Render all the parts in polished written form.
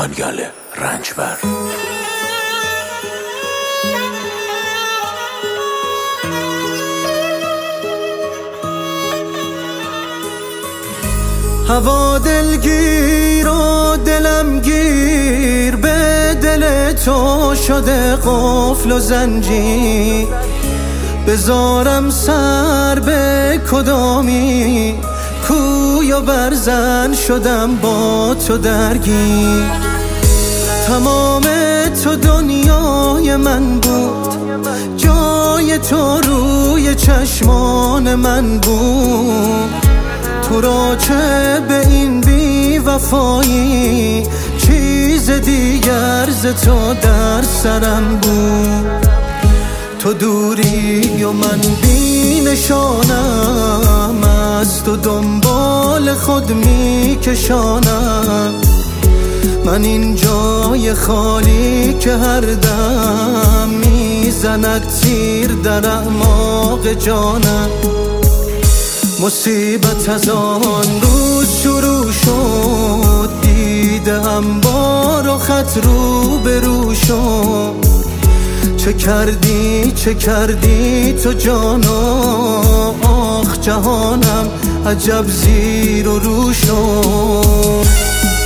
دانیال رنجبر. هوا دلگیر و دلم گیر، به دل تو شده قفل و زنجیر. بذارم سر به کدامی، کوی و برزن شدم با تو درگیر. تمام تو دنیای من بود، جای تو روی چشمان من بود. تو را چه به این بی وفایی، چیز دیگر ز تو در سرم بود. تو دوری و من بی نشانم، از تو دنبال خود می کشانم. من این جای خالی که هر دم میزند تیر در اعماق جانم. مصیبت از آن روز شروع شد، دیدم بار و خط رو به رو شد. چه کردی تو جانا، آخ جهانم عجب زیر و رو شد.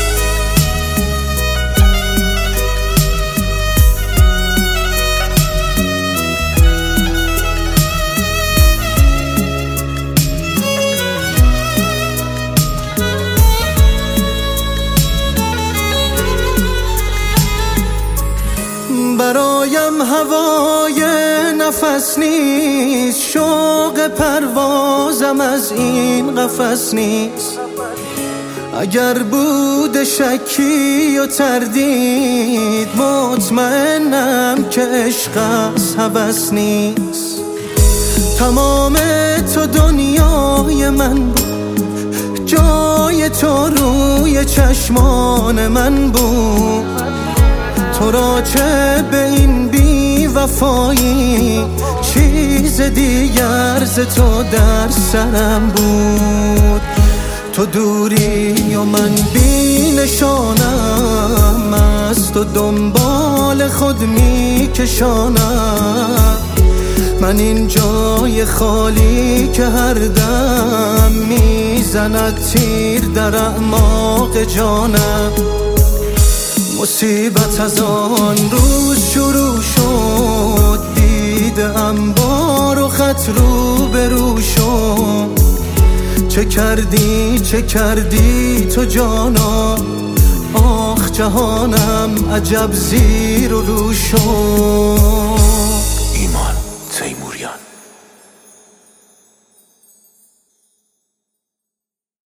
برایم هوای نفس نیست، شوق پروازم از این قفس نیست. اگر بود شکی و تردید، مطمئنم که عشق از هوس نیست. تمام تو دنیای من بود، جای تو روی چشمان من بود. تو را چه به این بی وفایی، چیز دیگر ز تو در سرم بود. تو دوری و من بی نشانم، از تو دنبال خود می کشانم. من این جای خالی که هر دم میزند تیر در اعماق جانم. مصیبت از آن روز شروع شد، دیدم بار و خط رو به رو شد. چه کردی تو جانا، آخ جهانم عجب زیر و رو شد.